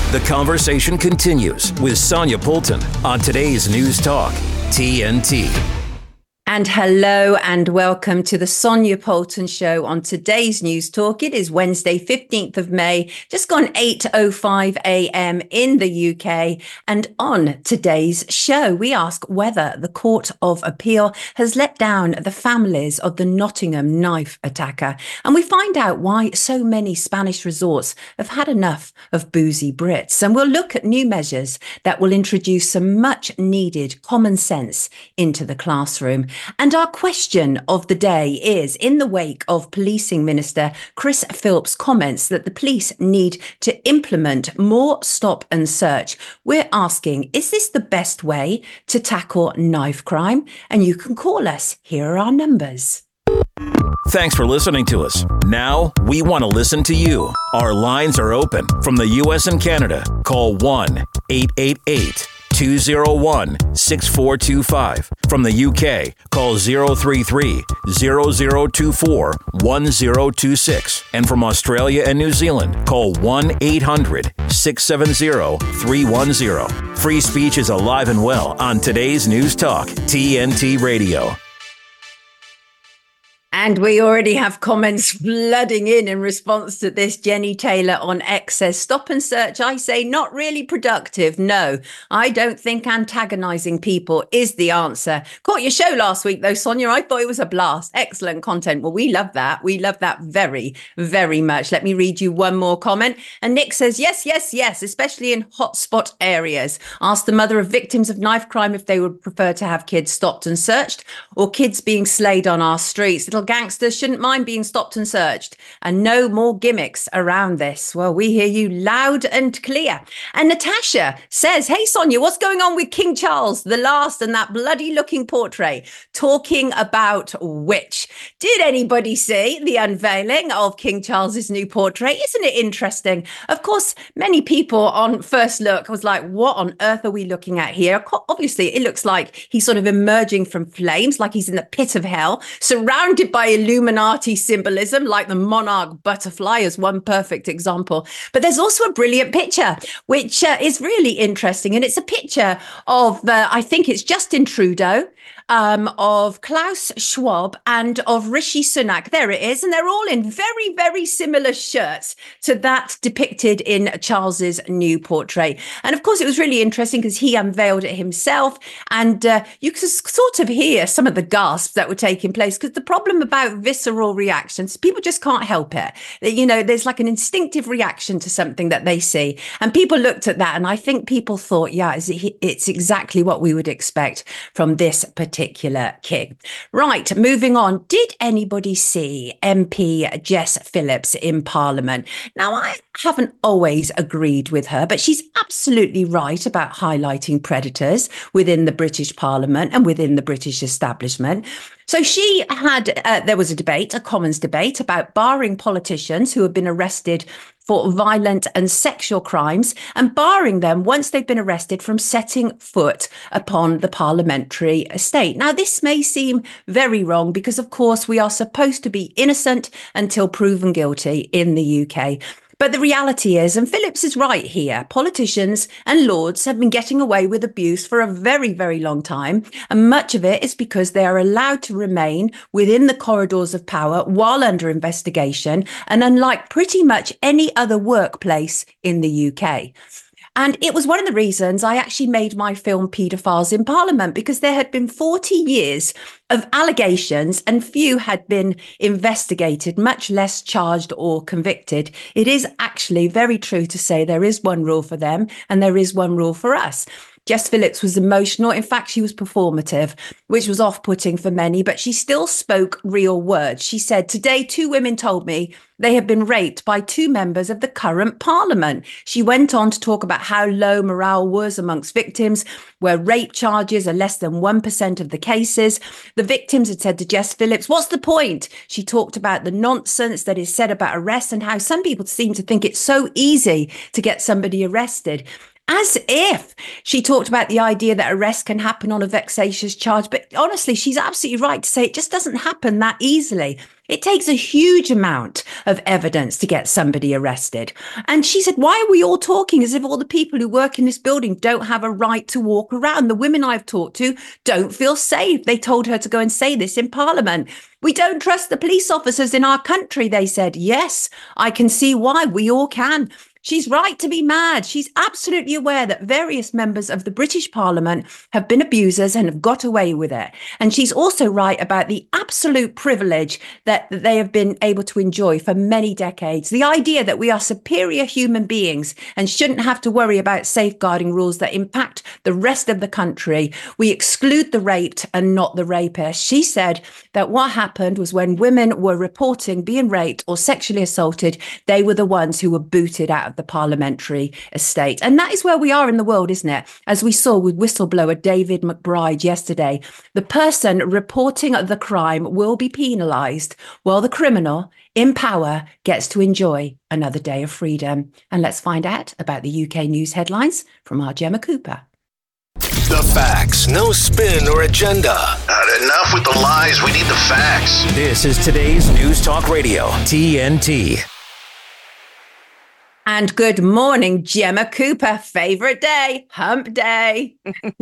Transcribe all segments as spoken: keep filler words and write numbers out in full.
The conversation continues with Sonia Poulton on today's News Talk, T N T. And hello and welcome to the Sonia Poulton Show on today's News Talk. It is Wednesday, fifteenth of May, just gone eight oh five a.m. in the U K. And on today's show, we ask whether the Court of Appeal has let down the families of the Nottingham knife attacker. And we find out why so many Spanish resorts have had enough of boozy Brits. And we'll look at new measures that will introduce some much needed common sense into the classroom. And our question of the day is, in the wake of Policing Minister Chris Philp's comments that the police need to implement more stop and search, we're asking, is this the best way to tackle knife crime? And you can call us. Here are our numbers. Thanks for listening to us. Now we want to listen to you. Our lines are open from the U S and Canada. Call one eight eight eight, two oh one, six four two five. From the U K, call zero three three, zero zero two four, one zero two six. And from Australia and New Zealand, call one eight hundred, six seven zero, three one zero. Free speech is alive and well on today's News Talk, T N T Radio. And we already have comments flooding in in response to this. Jenny Taylor on X says, stop and search, I say, not really productive. No, I don't think antagonizing people is the answer. Caught your show last week, though, Sonia. I thought it was a blast. Excellent content. Well, we love that. We love that very, very much. Let me read you one more comment. And Nick says, yes, yes, yes, especially in hotspot areas. Ask the mother of victims of knife crime if they would prefer to have kids stopped and searched or kids being slayed on our streets. Little gangsters shouldn't mind being stopped and searched, and no more gimmicks around this. Well, we hear you loud and clear. And Natasha says, hey, Sonia, what's going on with King Charles the Last and that bloody looking portrait? Talking about which? Did anybody see the unveiling of King Charles's new portrait? Isn't it interesting? Of course, many people on first look was like, what on earth are we looking at here? Obviously, it looks like he's sort of emerging from flames, like he's in the pit of hell, surrounded by Illuminati symbolism, like the monarch butterfly is one perfect example. But there's also a brilliant picture, which uh, is really interesting. And it's a picture of, uh, I think it's Justin Trudeau, um, of Klaus Schwab and of Rishi Sunak. There it is. And they're all in very, very similar shirts to that depicted in Charles's new portrait. And of course, it was really interesting because he unveiled it himself. And uh, you could sort of hear some of the gasps that were taking place, because the problem about visceral reactions, people just can't help it. You know, there's like an instinctive reaction to something that they see. And people looked at that, and I think people thought, yeah, it's, it's exactly what we would expect from this particular king. Right, moving on. Did anybody see M P Jess Phillips in Parliament? Now, I haven't always agreed with her, but she's absolutely right about highlighting predators within the British Parliament and within the British establishment. So she had, uh, there was a debate, a Commons debate about barring politicians who have been arrested for violent and sexual crimes and barring them once they've been arrested from setting foot upon the parliamentary estate. Now, this may seem very wrong because, of course, we are supposed to be innocent until proven guilty in the U K. But the reality is, and Phillips is right here, politicians and lords have been getting away with abuse for a very, very long time. And much of it is because they are allowed to remain within the corridors of power while under investigation, and unlike pretty much any other workplace in the U K. And it was one of the reasons I actually made my film Paedophiles in Parliament, because there had been forty years of allegations and few had been investigated, much less charged or convicted. It is actually very true to say there is one rule for them and there is one rule for us. Jess Phillips was emotional. In fact, she was performative, which was off-putting for many, but she still spoke real words. She said, today, two women told me they had been raped by two members of the current parliament. She went on to talk about how low morale was amongst victims, where rape charges are less than one percent of the cases. The victims had said to Jess Phillips, what's the point? She talked about the nonsense that is said about arrests and how some people seem to think it's so easy to get somebody arrested. As if. She talked about the idea that arrest can happen on a vexatious charge. But honestly, she's absolutely right to say it just doesn't happen that easily. It takes a huge amount of evidence to get somebody arrested. And she said, why are we all talking as if all the people who work in this building don't have a right to walk around? The women I've talked to don't feel safe. They told her to go and say this in Parliament. We don't trust the police officers in our country, they said. Yes, I can see why. We all can. She's right to be mad. She's absolutely aware that various members of the British Parliament have been abusers and have got away with it. And she's also right about the absolute privilege that, that they have been able to enjoy for many decades. The idea that we are superior human beings and shouldn't have to worry about safeguarding rules that impact the rest of the country. We exclude the raped and not the rapist. She said that what happened was when women were reporting being raped or sexually assaulted, they were the ones who were booted out of the parliamentary estate. And that is where we are in the world, isn't it? As we saw with whistleblower David McBride yesterday, the person reporting the crime will be penalised while the criminal in power gets to enjoy another day of freedom. And let's find out about the U K news headlines from our Gemma Cooper. The facts, no spin or agenda. Uh, enough with the lies. We need the facts. This is today's News Talk Radio, T N T. And good morning, Gemma Cooper. Favourite day, hump day.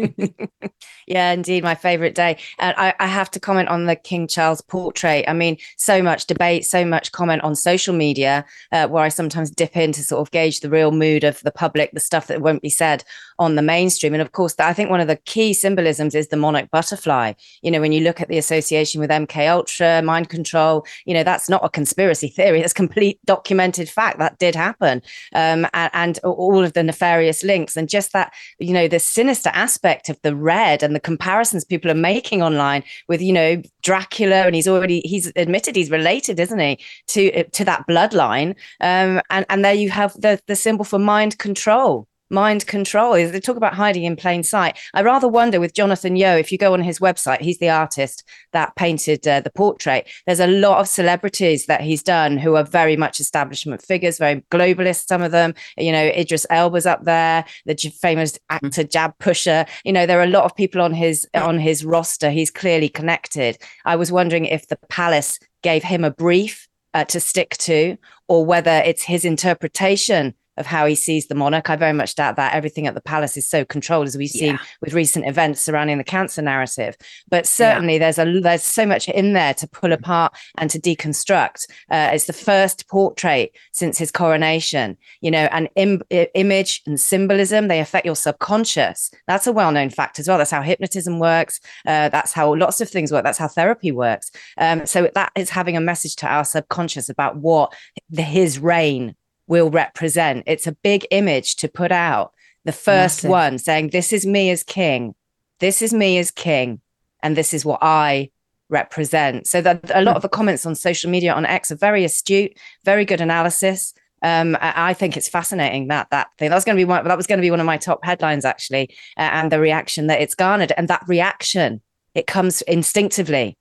Yeah, indeed, my favourite day. And I, I have to comment on the King Charles portrait. I mean, so much debate, so much comment on social media, uh, where I sometimes dip in to sort of gauge the real mood of the public, the stuff that won't be said on the mainstream. And of course, I think one of the key symbolisms is the monarch butterfly. You know, when you look at the association with M K Ultra, mind control, you know, that's not a conspiracy theory. That's complete documented fact. That did happen. Um, and, and all of the nefarious links and just that, you know, the sinister aspect of the red and the comparisons people are making online with, you know, Dracula, and he's already, he's admitted he's related, isn't he, to to that bloodline. Um, and, and there you have the, the symbol for mind control. Mind control. They talk about hiding in plain sight. I rather wonder with Jonathan Yeo, if you go on his website, he's the artist that painted uh, the portrait. There's a lot of celebrities that he's done who are very much establishment figures, very globalist, some of them. You know, Idris Elba's up there, the j- famous actor Jab Pusher. You know, there are a lot of people on his on his roster. He's clearly connected. I was wondering if the palace gave him a brief uh, to stick to, or whether it's his interpretation of how he sees the monarch. I very much doubt that. Everything at the palace is so controlled, as we've seen yeah. with recent events surrounding the cancer narrative. But certainly yeah. there's a there's so much in there to pull apart and to deconstruct. Uh, it's the first portrait since his coronation, you know, and Im- image and symbolism, they affect your subconscious. That's a well-known fact as well. That's how hypnotism works. Uh, that's how lots of things work. That's how therapy works. Um, so that is having a message to our subconscious about what the, his reign will represent. It's a big image to put out. The first Massive. one saying, this is me as king. This is me as king. And this is what I represent. So that a lot of the comments on social media on X are very astute, very good analysis. Um, I, I think it's fascinating that that thing. That was going to be one, that was going to be one of my top headlines, actually, uh, and the reaction that it's garnered. And that reaction, it comes instinctively.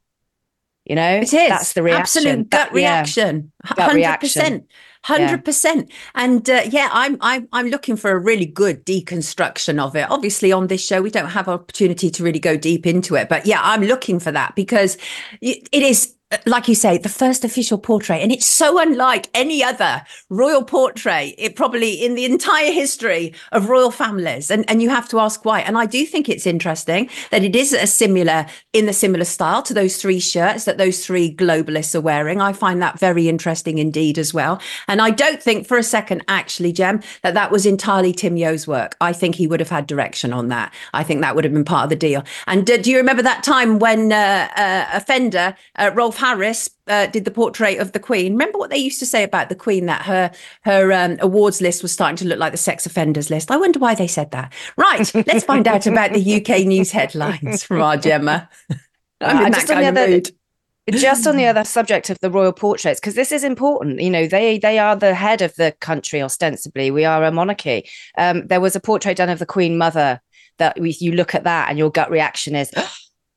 You know, it is. That's the reaction. Absolute gut that, reaction. Yeah, gut one hundred percent. reaction. one hundred percent. Yeah. And uh, yeah, I'm, I'm I'm looking for a really good deconstruction of it. Obviously, on this show, we don't have opportunity to really go deep into it. But yeah, I'm looking for that because it is, like you say, the first official portrait. And it's so unlike any other royal portrait, it probably in the entire history of royal families. And, and you have to ask why. And I do think it's interesting that it is a similar, in the similar style to those three shirts that those three globalists are wearing. I find that very interesting indeed as well. And I don't think for a second, actually, Jem, that that was entirely Tim Yeo's work. I think he would have had direction on that. I think that would have been part of the deal. And uh, do you remember that time when uh, uh, Offender, uh, Rolf Harris, uh, did the portrait of the Queen? Remember what they used to say about the Queen, that her her um, awards list was starting to look like the sex offenders list. I wonder why they said that. Right, let's find out about the U K news headlines from our Gemma. I'm in uh, that kind of other, mood. Just on the other subject of the royal portraits, because this is important. You know, they they are the head of the country, ostensibly. We are a monarchy. Um, there was a portrait done of the Queen Mother that we, you look at that and your gut reaction is,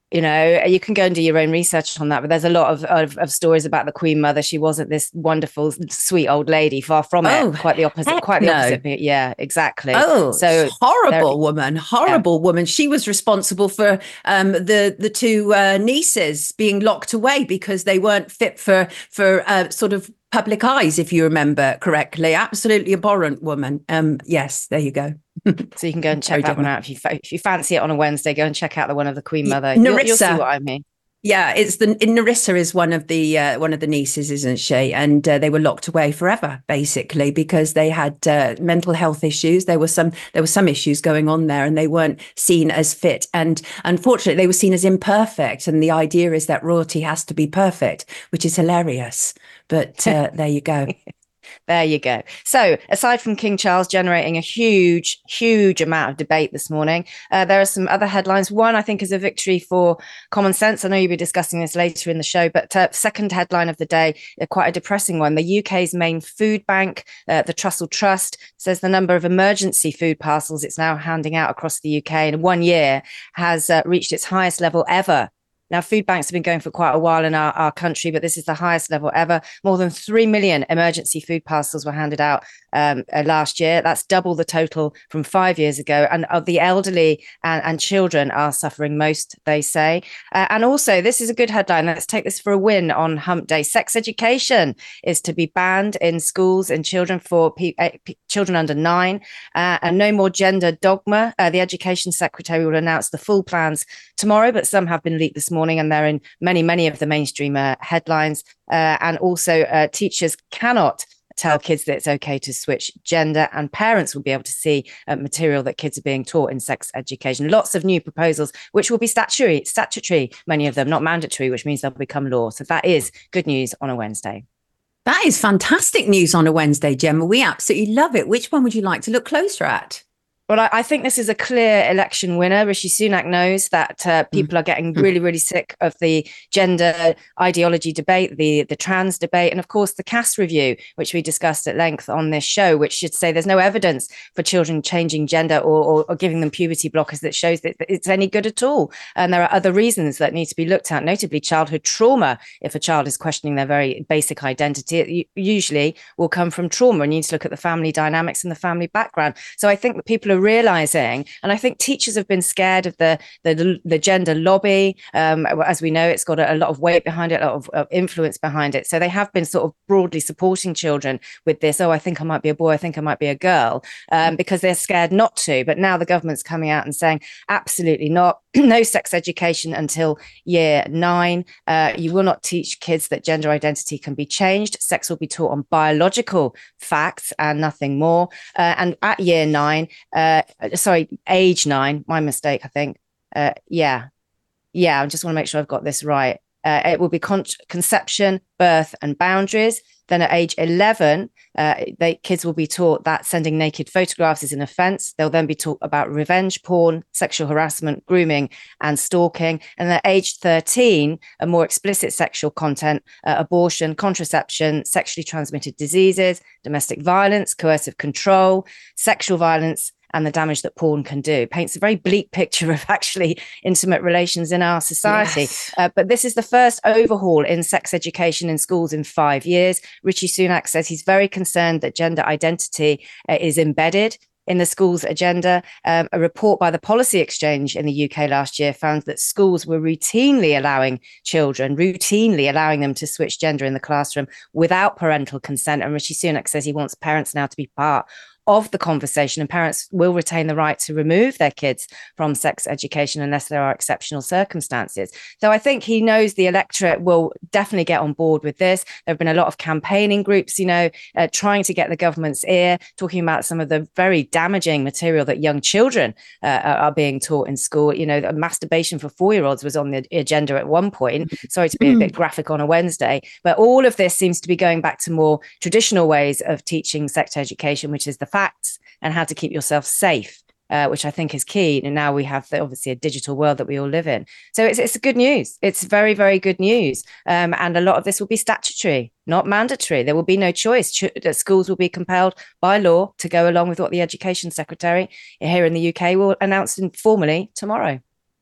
You know, you can go and do your own research on that, but there's a lot of, of, of stories about the Queen Mother. She wasn't this wonderful, sweet old lady. Far from Oh, it. Quite the opposite. Quite the no. opposite. Yeah, exactly. Oh, so horrible woman, horrible yeah. woman. She was responsible for um, the the two uh, nieces being locked away because they weren't fit for for uh, sort of public eyes, if you remember correctly. Absolutely abhorrent woman. Um, yes, there you go. So you can go and check Very that different. one out if you fa- if you fancy it on a Wednesday. Go and check out the one of the Queen Mother. Nerissa. You'll, you'll see what I mean. Yeah, it's the Nerissa is one of the uh, one of the nieces, isn't she? And uh, they were locked away forever, basically, because they had uh, mental health issues. There were some there were some issues going on there, and they weren't seen as fit. And unfortunately, they were seen as imperfect. And the idea is that royalty has to be perfect, which is hilarious. But uh, there you go. There you go. So aside from King Charles generating a huge, huge amount of debate this morning, uh, there are some other headlines. One, I think, is a victory for common sense. I know you'll be discussing this later in the show, but uh, second headline of the day, uh, quite a depressing one. The U K's main food bank, uh, the Trussell Trust, says the number of emergency food parcels it's now handing out across the U K in one year has uh, reached its highest level ever. Now, food banks have been going for quite a while in our, our country, but this is the highest level ever. More than three million emergency food parcels were handed out um, uh, last year. That's double the total from five years ago. And of the elderly and, and children are suffering most, they say. Uh, and also, this is a good headline. Let's take this for a win on Hump Day. Sex education is to be banned in schools and children for pe- uh, p- children under nine. Uh, and no more gender dogma. Uh, the Education Secretary will announce the full plans tomorrow, but some have been leaked this morning. Morning, and they're in many, many of the mainstream uh, headlines. Uh, and also, uh, teachers cannot tell kids that it's okay to switch gender, and parents will be able to see uh, material that kids are being taught in sex education. Lots of new proposals, which will be statutory, statutory, many of them, not mandatory, which means they'll become law. So that is good news on a Wednesday. That is fantastic news on a Wednesday, Gemma. We absolutely love it. Which one would you like to look closer at? Well, I, I think this is a clear election winner. Rishi Sunak knows that uh, people are getting really, really sick of the gender ideology debate, the, the trans debate, and of course, the caste review, which we discussed at length on this show, which should say there's no evidence for children changing gender or, or, or giving them puberty blockers that shows that it's any good at all. And there are other reasons that need to be looked at, notably childhood trauma. If a child is questioning their very basic identity, it usually will come from trauma, and you need to look at the family dynamics and the family background. So I think that people are realizing, and I think teachers have been scared of the the, the gender lobby. Um, as we know, it's got a, a lot of weight behind it, a lot of, of influence behind it. So they have been sort of broadly supporting children with this. Oh, I think I might be a boy. I think I might be a girl, um, because they're scared not to. But now the government's coming out and saying, absolutely not. No sex education until year nine. Uh, you will not teach kids that gender identity can be changed. Sex will be taught on biological facts and nothing more. Uh, and at year nine, uh, sorry, age nine, my mistake, I think. Uh, yeah. Yeah, I just want to make sure I've got this right. Uh, it will be con- conception, birth, and boundaries. Then at age eleven, uh, they, kids will be taught that sending naked photographs is an offence. They'll then be taught about revenge porn, sexual harassment, grooming, and stalking. And at age thirteen, a more explicit sexual content, uh, abortion, contraception, sexually transmitted diseases, domestic violence, coercive control, sexual violence, and the damage that porn can do. Paints a very bleak picture of actually intimate relations in our society. Yes. Uh, but this is the first overhaul in sex education in schools in five years. Rishi Sunak says he's very concerned that gender identity uh, is embedded in the school's agenda. Um, a report by the Policy Exchange in the U K last year found that schools were routinely allowing children, routinely allowing them to switch gender in the classroom without parental consent. And Rishi Sunak says he wants parents now to be part of the conversation, and parents will retain the right to remove their kids from sex education unless there are exceptional circumstances. So I think he knows the electorate will definitely get on board with this. There have been a lot of campaigning groups, you know, uh, trying to get the government's ear, talking about some of the very damaging material that young children uh, are being taught in school. You know, masturbation for four-year-olds was on the agenda at one point. Sorry to be a bit graphic on a Wednesday, but all of this seems to be going back to more traditional ways of teaching sex education, which is the facts and how to keep yourself safe, uh, which I think is key. And now we have the, obviously a digital world that we all live in. So it's, it's good news. It's very, very good news. Um, and a lot of this will be statutory, not mandatory. There will be no choice. Ch- schools will be compelled by law to go along with what the Education Secretary here in the U K will announce formally tomorrow.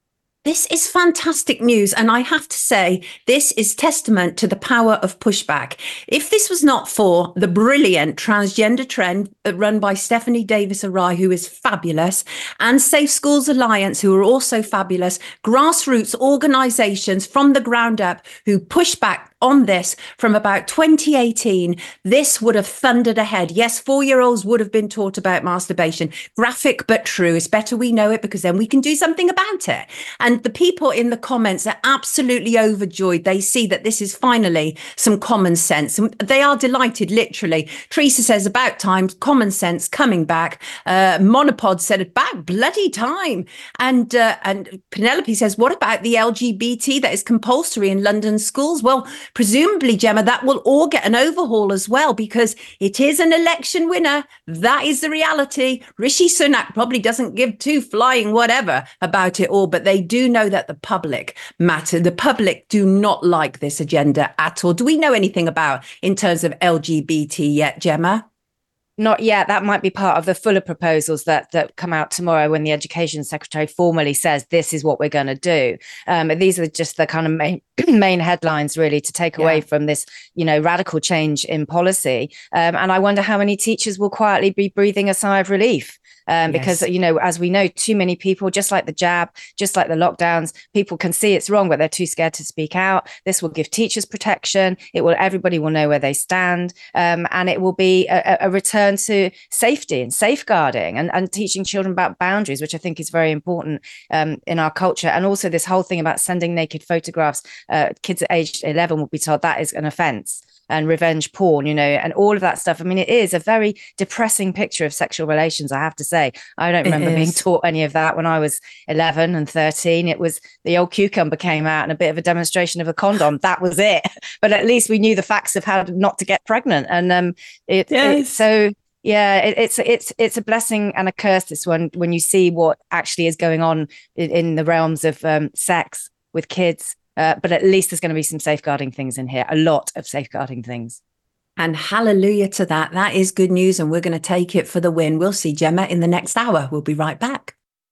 This is fantastic news. And I have to say, this is testament to the power of pushback. If this was not for the brilliant transgender trend run by Stephanie Davis-Arai, who is fabulous, and Safe Schools Alliance, who are also fabulous, grassroots organizations from the ground up who push back on this from about twenty eighteen, this would have thundered ahead. Yes, four-year-olds would have been taught about masturbation. Graphic but true. It's better we know it because then we can do something about it. And the people in the comments are absolutely overjoyed. They see that this is finally some common sense. And they are delighted, literally. Teresa says, about time, common sense coming back. Uh, Monopod said, about bloody time. And, uh, and Penelope says, what about the L G B T that is compulsory in London schools? Well, presumably, Gemma, that will all get an overhaul as well, because it is an election winner. That is the reality. Rishi Sunak probably doesn't give two flying whatever about it all, but they do know that the public matter. The public do not like this agenda at all. Do we know anything about in terms of L G B T yet, Gemma? Not yet. That might be part of the fuller proposals that that come out tomorrow when the Education Secretary formally says this is what we're going to do. Um, these are just the kind of main, main headlines really to take away yeah. from this, you know, radical change in policy. Um, and I wonder how many teachers will quietly be breathing a sigh of relief. Um, because, yes. you know, as we know, too many people, just like the jab, just like the lockdowns, people can see it's wrong, but they're too scared to speak out. This will give teachers protection. It will, everybody will know where they stand. Um, and it will be a, a return to safety and safeguarding and, and teaching children about boundaries, which I think is very important um, in our culture. And also this whole thing about sending naked photographs, uh, kids at age eleven will be told that is an offence. And revenge porn, you know, and all of that stuff. I mean, it is a very depressing picture of sexual relations, I have to say. I don't remember being taught any of that when I was eleven and thirteen. It was the old cucumber came out and a bit of a demonstration of a condom. That was it. But at least we knew the facts of how not to get pregnant. And um, it, yes. it so... Yeah, it, it's it's it's a blessing and a curse, this one, when you see what actually is going on in, in the realms of um, sex with kids. Uh, but at least there's going to be some safeguarding things in here, a lot of safeguarding things. And hallelujah to that. That is good news. And we're going to take it for the win. We'll see Gemma in the next hour. We'll be right back.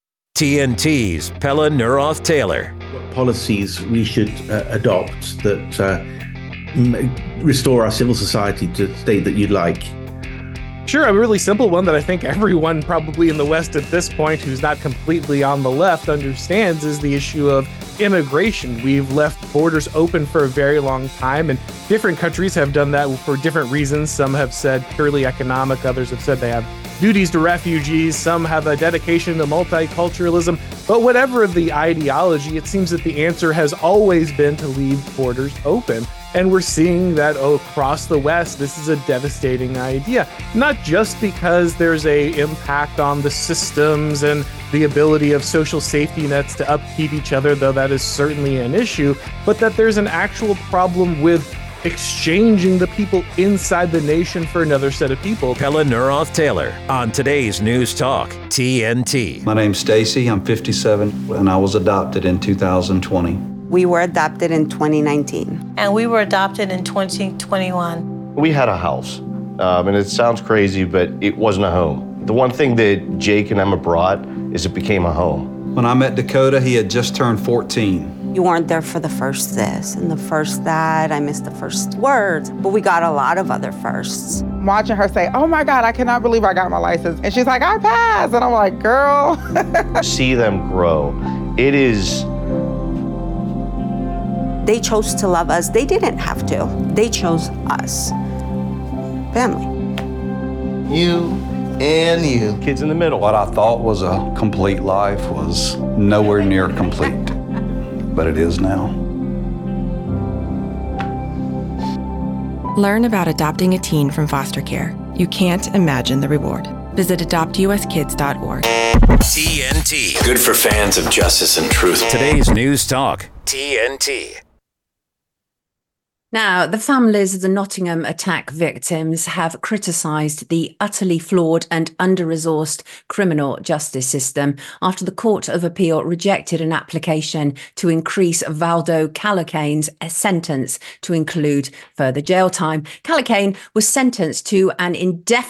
T N T's Pella Neroth-Taylor. What policies we should uh, adopt that uh, m- restore our civil society to the state that you'd like? Sure, a really simple one that I think everyone probably in the West at this point who's not completely on the left understands is the issue of immigration. We've left borders open for a very long time, and different countries have done that for different reasons. Some have said purely economic, others have said they have duties to refugees, some have a dedication to multiculturalism. But whatever the ideology, it seems that the answer has always been to leave borders open. And we're seeing that oh, across the West, this is a devastating idea, not just because there's a impact on the systems and the ability of social safety nets to upkeep each other, though that is certainly an issue, but that there's an actual problem with exchanging the people inside the nation for another set of people. Pella Neroth-Taylor on today's News Talk, T N T. My name's Stacy, I'm fifty-seven, and I was adopted in two thousand twenty. We were adopted in twenty nineteen. And we were adopted in twenty twenty-one. We had a house, um, and it sounds crazy, but it wasn't a home. The one thing that Jake and Emma brought is it became a home. When I met Dakota, he had just turned fourteen. You weren't there for the first this and the first that. I missed the first words, but we got a lot of other firsts. Watching her say, oh my God, I cannot believe I got my license. And she's like, I passed. And I'm like, girl. See them grow. It is... They chose to love us. They didn't have to. They chose us. Family. You and you. Kids in the middle. What I thought was a complete life was nowhere near complete, but it is now. Learn about adopting a teen from foster care. You can't imagine the reward. Visit adopt u s kids dot org. T N T. Good for fans of justice and truth. Today's News Talk, T N T. Now, the families of the Nottingham attack victims have criticised the utterly flawed and under-resourced criminal justice system after the Court of Appeal rejected an application to increase Valdo Callaghan's sentence to include further jail time. Callaghan was sentenced to an indefinite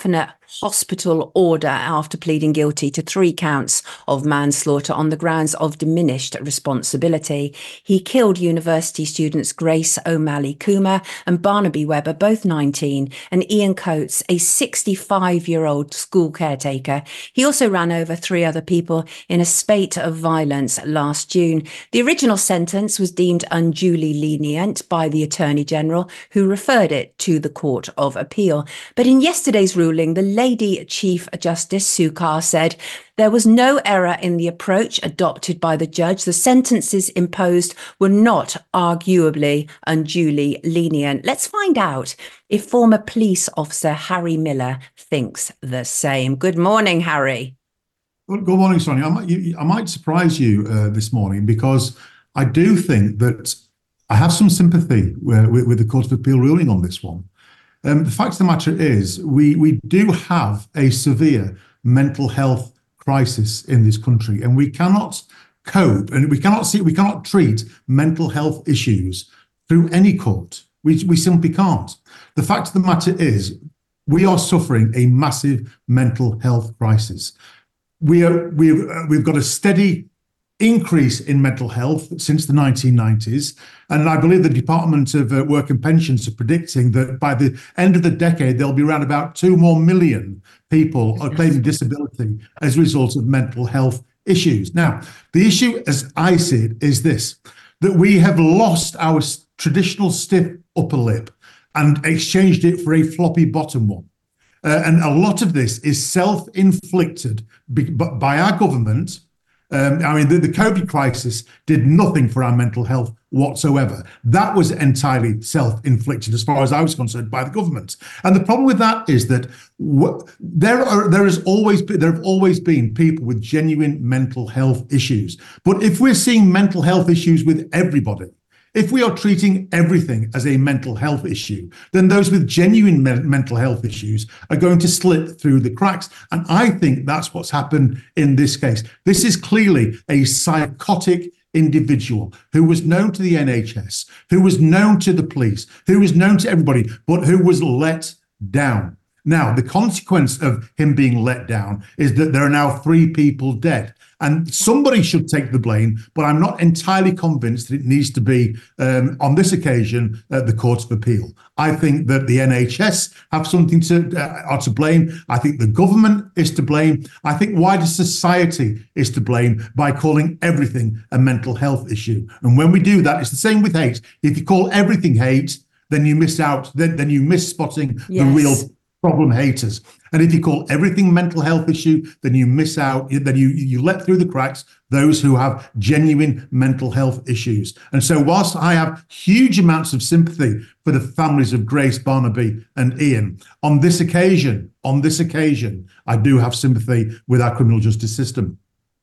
hospital order after pleading guilty to three counts of manslaughter on the grounds of diminished responsibility. He killed university students Grace O'Malley Coomer and Barnaby Webber, both nineteen, and Ian Coates, a sixty-five-year-old school caretaker. He also ran over three other people in a spate of violence last June. The original sentence was deemed unduly lenient by the Attorney General, who referred it to the Court of Appeal. But in yesterday's ruling, the Lady Chief Justice Sue Carr said there was no error in the approach adopted by the judge. The sentences imposed were not arguably unduly lenient. Let's find out if former police officer Harry Miller thinks the same. Good morning, Harry. Well, good morning, Sonia. I might, you, I might surprise you uh, this morning, because I do think that I have some sympathy with, with, with the Court of Appeal ruling on this one. Um, the fact of the matter is, we, we do have a severe mental health crisis in this country, and we cannot cope and we cannot see, we cannot treat mental health issues through any court. We, we simply can't. The fact of the matter is, we are suffering a massive mental health crisis. We are, we've, uh, we've got a steady increase in mental health since the nineteen nineties. And I believe the Department of uh, Work and Pensions are predicting that by the end of the decade, there'll be around about two more million people are claiming disability as a result of mental health issues. Now, the issue, as I see it, is this, that we have lost our traditional stiff upper lip and exchanged it for a floppy bottom one. Uh, and a lot of this is self-inflicted by, by our government. Um, I mean, the, the COVID crisis did nothing for our mental health whatsoever. That was entirely self-inflicted, as far as I was concerned, by the government. And the problem with that is that w- there are there has always been, there have always been people with genuine mental health issues. But if we're seeing mental health issues with everybody, if we are treating everything as a mental health issue, then those with genuine me- mental health issues are going to slip through the cracks. And I think that's what's happened in this case. This is clearly a psychotic individual who was known to the N H S, who was known to the police, who was known to everybody, but who was let down. Now, the consequence of him being let down is that there are now three people dead. And somebody should take the blame, but I'm not entirely convinced that it needs to be, um, on this occasion, uh, the Court of Appeal. I think that the N H S have something to uh, are to blame. I think the government is to blame. I think wider society is to blame by calling everything a mental health issue. And when we do that, it's the same with hate. If you call everything hate, then you miss out. Then, then you miss spotting yes. the real problem haters. And if you call everything mental health issue, then you miss out, then you, you let through the cracks those who have genuine mental health issues. And so whilst I have huge amounts of sympathy for the families of Grace, Barnaby and Ian, on this occasion, on this occasion, I do have sympathy with our criminal justice system.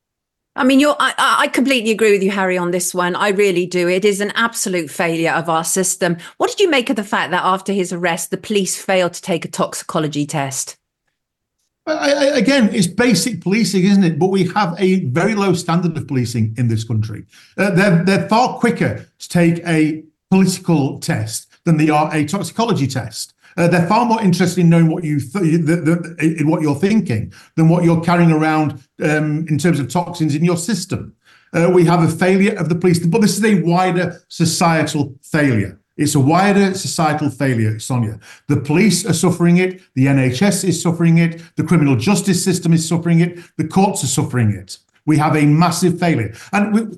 I mean, you're, I, I completely agree with you, Harry, on this one. I really do. It is an absolute failure of our system. What did you make of the fact that after his arrest, the police failed to take a toxicology test? I, I, again, it's basic policing, isn't it? But we have a very low standard of policing in this country. Uh, they're, they're far quicker to take a political test than they are a toxicology test. Uh, they're far more interested in knowing what you th- the, the, in what you're thinking than what you're carrying around um, in terms of toxins in your system. Uh, we have a failure of the police, but this is a wider societal failure. It's a wider societal failure, Sonia. The police are suffering it. The N H S is suffering it. The criminal justice system is suffering it. The courts are suffering it. We have a massive failure, and we,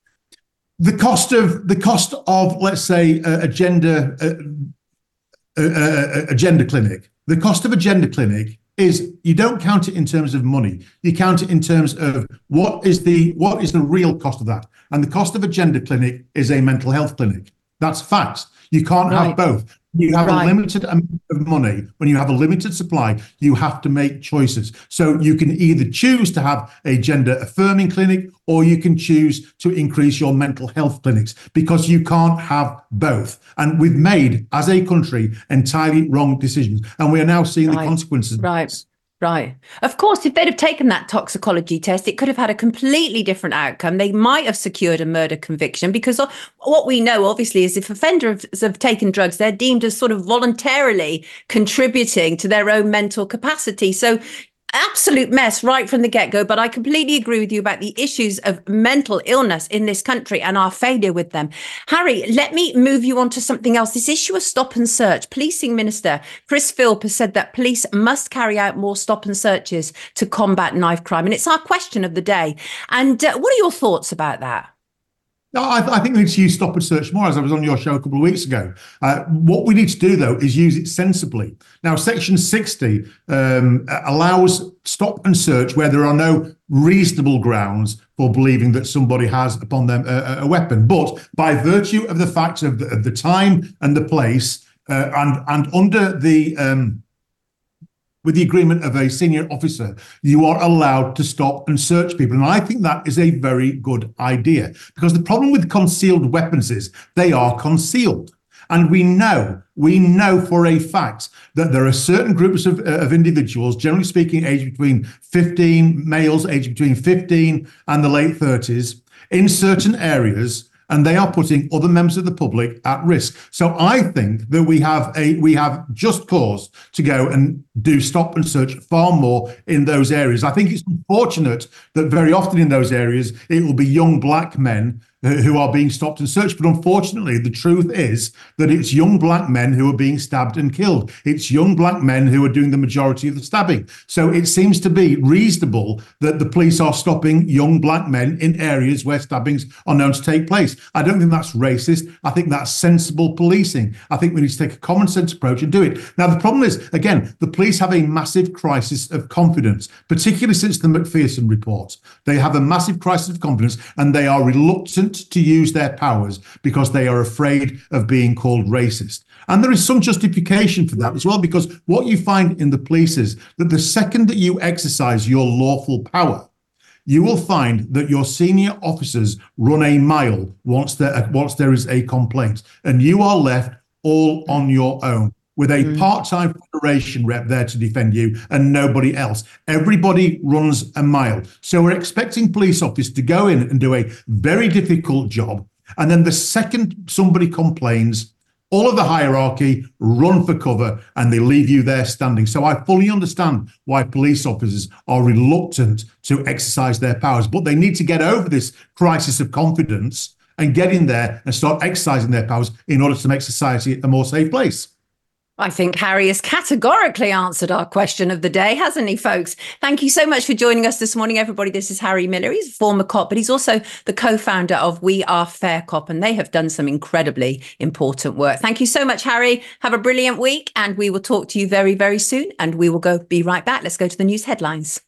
the cost of the cost of let's say a, a gender. A, A, a, a gender clinic. The cost of a gender clinic is, you don't count it in terms of money. You count it in terms of what is the what is the real cost of that. And the cost of a gender clinic is a mental health clinic. That's facts. You can't right. have both. You have right. a limited amount of money. When you have a limited supply, you have to make choices. So you can either choose to have a gender affirming clinic, or you can choose to increase your mental health clinics, because you can't have both. And we've made, as a country, entirely wrong decisions. And we are now seeing right. the consequences. Right. Right. Of course, if they'd have taken that toxicology test, it could have had a completely different outcome. They might have secured a murder conviction, because what we know, obviously, is if offenders have taken drugs, they're deemed as sort of voluntarily contributing to their own mental capacity. So absolute mess right from the get-go. But I completely agree with you about the issues of mental illness in this country and our failure with them. Harry, let me move you on to something else. This issue of stop and search. Policing Minister Chris Philp has said that police must carry out more stop and searches to combat knife crime. And it's our question of the day. And uh, what are your thoughts about that? No, I, th- I think we need to use stop and search more, as I was on your show a couple of weeks ago. Uh, what we need to do, though, is use it sensibly. Now, Section sixty um, allows stop and search where there are no reasonable grounds for believing that somebody has upon them a, a weapon. But by virtue of the fact of the, of the time and the place, uh, and, and under the... Um, with the agreement of a senior officer, you are allowed to stop and search people. And I think that is a very good idea, because the problem with concealed weapons is they are concealed. And we know, we know for a fact that there are certain groups of, uh, of individuals, generally speaking, aged between fifteen, males aged between fifteen and the late thirties, in certain areas, and they are putting other members of the public at risk. So I think that we have a we have just cause to go and do stop and search far more in those areas. I think it's unfortunate that very often in those areas it will be young black men who are being stopped and searched. But unfortunately, the truth is that it's young black men who are being stabbed and killed. It's young black men who are doing the majority of the stabbing. So it seems to be reasonable that the police are stopping young black men in areas where stabbings are known to take place. I don't think that's racist. I think that's sensible policing. I think we need to take a common sense approach and do it. Now, the problem is, again, the police have a massive crisis of confidence, particularly since the McPherson report. They have a massive crisis of confidence, and they are reluctant to use their powers because they are afraid of being called racist. And there is some justification for that as well, because what you find in the police is that the second that you exercise your lawful power, you will find that your senior officers run a mile once there, once there is a complaint, and you are left all on your own, with a mm. part-time Federation rep there to defend you and nobody else. Everybody runs a mile. So we're expecting police officers to go in and do a very difficult job. And then the second somebody complains, all of the hierarchy run for cover and they leave you there standing. So I fully understand why police officers are reluctant to exercise their powers, but they need to get over this crisis of confidence and get in there and start exercising their powers in order to make society a more safe place. I think Harry has categorically answered our question of the day, hasn't he, folks? Thank you so much for joining us this morning, everybody. This is Harry Miller. He's a former cop, but he's also the co-founder of We Are Fair Cop, and they have done some incredibly important work. Thank you so much, Harry. Have a brilliant week, and we will talk to you very, very soon, and we will go be right back. Let's go to the news headlines.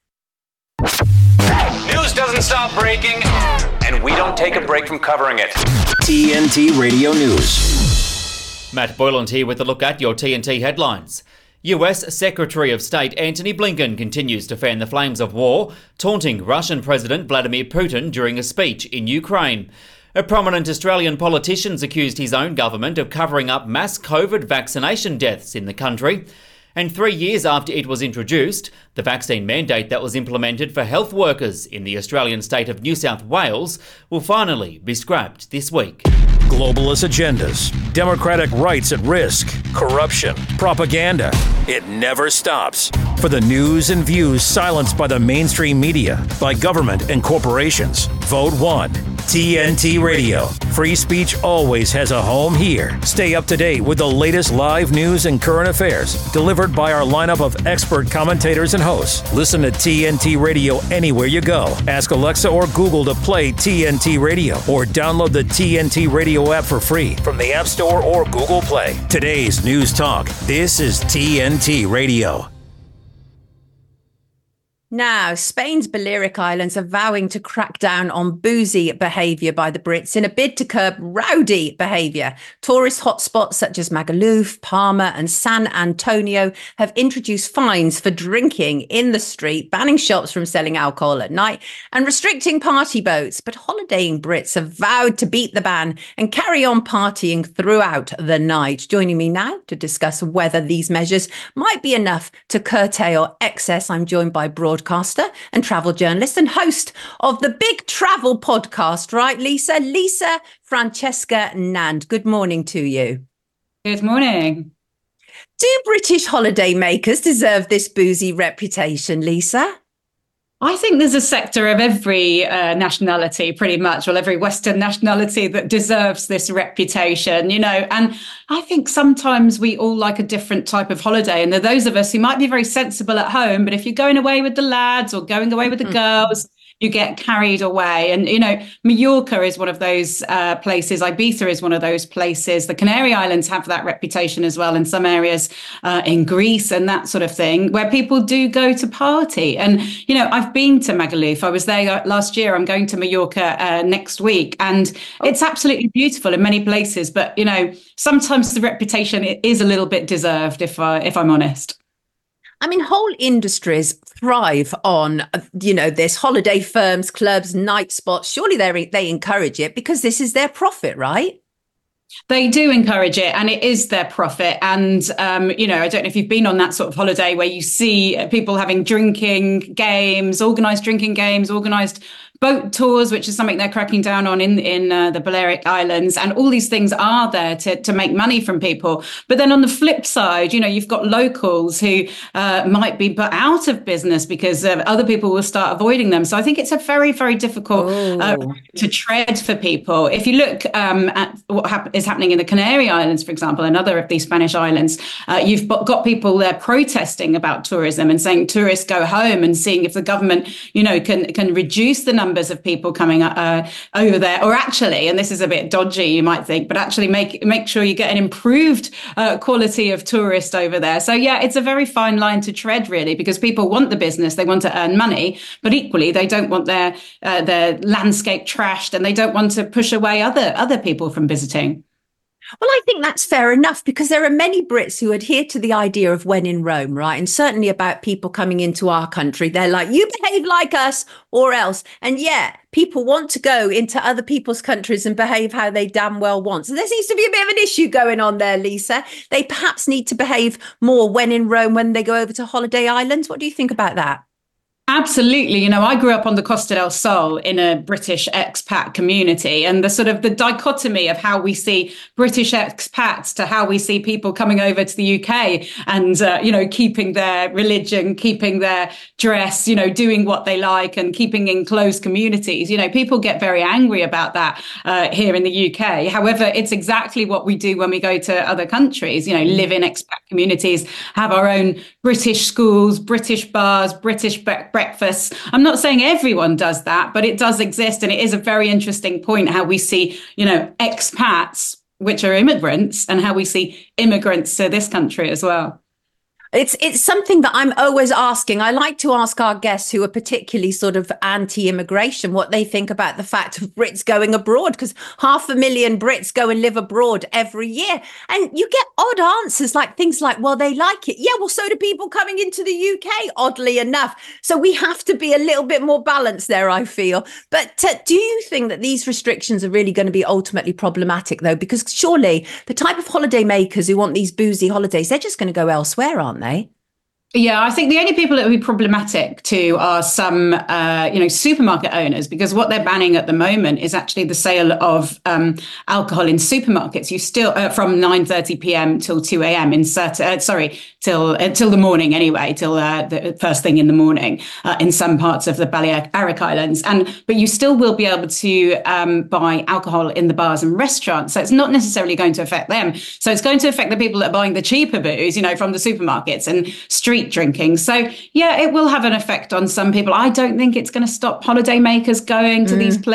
News doesn't stop breaking, and we don't take a break from covering it. T N T Radio News. Matt Boyland here with a look at your T N T headlines. U S Secretary of State Antony Blinken continues to fan the flames of war, taunting Russian President Vladimir Putin during a speech in Ukraine. A prominent Australian politician's accused his own government of covering up mass COVID vaccination deaths in the country. And three years after it was introduced, the vaccine mandate that was implemented for health workers in the Australian state of New South Wales will finally be scrapped this week. Globalist agendas, democratic rights at risk, corruption, propaganda. It never stops. For the news and views silenced by the mainstream media, by government and corporations, vote one. T N T Radio. Free speech always has a home here. Stay up to date with the latest live news and current affairs, delivered by our lineup of expert commentators and hosts. Listen to T N T Radio anywhere you go. Ask Alexa or Google to play T N T Radio, or download the T N T Radio app for free from the App Store or Google Play. Today's News Talk. This is T N T Radio. Now, Spain's Balearic Islands are vowing to crack down on boozy behaviour by the Brits in a bid to curb rowdy behaviour. Tourist hotspots such as Magaluf, Palma and San Antonio have introduced fines for drinking in the street, banning shops from selling alcohol at night and restricting party boats. But holidaying Brits have vowed to beat the ban and carry on partying throughout the night. Joining me now to discuss whether these measures might be enough to curtail excess, I'm joined by broadcaster and travel journalist and host of the Big Travel podcast, right, Lisa? Lisa Francesca Nand. Good morning to you. Good morning. Do British holiday makers deserve this boozy reputation, Lisa? I think there's a sector of every uh, nationality, pretty much, well, every Western nationality that deserves this reputation, you know, and I think sometimes we all like a different type of holiday. And there are those of us who might be very sensible at home, but if you're going away with the lads or going away with the girls, you get carried away. And, you know, Mallorca is one of those uh, places. Ibiza is one of those places. The Canary Islands have that reputation as well in some areas uh, in Greece and that sort of thing, where people do go to party. And, you know, I've been to Magaluf. I was there last year. I'm going to Mallorca uh, next week. And it's absolutely beautiful in many places. But, you know, sometimes the reputation is a little bit deserved, if, I, if I'm honest. I mean, whole industries thrive on, you know, this holiday firms, clubs, night spots. Surely they they encourage it because this is their profit, right? They do encourage it, and it is their profit. And, um, you know, I don't know if you've been on that sort of holiday where you see people having drinking games, organised drinking games, organised boat tours, which is something they're cracking down on in in uh, the Balearic Islands. And all these things are there to, to make money from people. But then on the flip side, you know, you've got locals who uh, might be put out of business because uh, other people will start avoiding them. So I think it's a very, very difficult uh, to tread for people. If you look um, at what hap- is happening in the Canary Islands, for example, another of these Spanish islands, uh, you've got people there protesting about tourism and saying tourists go home, and seeing if the government, you know, can can reduce the number of people coming uh, over there, or actually, and this is a bit dodgy, you might think, but actually make make sure you get an improved uh, quality of tourist over there. So yeah, it's a very fine line to tread, really, because people want the business, they want to earn money, but equally they don't want their uh, their landscape trashed, and they don't want to push away other other people from visiting. Well, I think that's fair enough, because there are many Brits who adhere to the idea of when in Rome, right? And certainly about people coming into our country, they're like, you behave like us or else. And yeah, people want to go into other people's countries and behave how they damn well want. So there seems to be a bit of an issue going on there, Lisa. They perhaps need to behave more when in Rome when they go over to holiday islands. What do you think about that? Absolutely. You know, I grew up on the Costa del Sol in a British expat community, and the sort of the dichotomy of how we see British expats to how we see people coming over to the U K and, uh, you know, keeping their religion, keeping their dress, you know, doing what they like and keeping in closed communities. You know, people get very angry about that uh, here in the U K. However, it's exactly what we do when we go to other countries, you know, live in expat communities, have our own British schools, British bars, British be- breakfasts. I'm not saying everyone does that, but it does exist. And it is a very interesting point how we see, you know, expats, which are immigrants, and how we see immigrants to this country as well. It's it's something that I'm always asking. I like to ask our guests who are particularly sort of anti-immigration what they think about the fact of Brits going abroad, because half a million Brits go and live abroad every year. And you get odd answers like things like, well, they like it. Yeah, well, so do people coming into the U K, oddly enough. So we have to be a little bit more balanced there, I feel. But uh, do you think that these restrictions are really going to be ultimately problematic, though? Because surely the type of holiday makers who want these boozy holidays, they're just going to go elsewhere, aren't they? Yeah, I think the only people that would be problematic to are some, uh, you know, supermarket owners, because what they're banning at the moment is actually the sale of um, alcohol in supermarkets. You still uh, from nine thirty p.m. till two a.m. in certain, uh, sorry, till uh, till the morning anyway, till uh, the first thing in the morning uh, in some parts of the Balearic Islands. And but you still will be able to um, buy alcohol in the bars and restaurants. So it's not necessarily going to affect them. So it's going to affect the people that are buying the cheaper booze, you know, from the supermarkets and street drinking. So yeah, it will have an effect on some people. I don't think it's going to stop holidaymakers going to mm. these places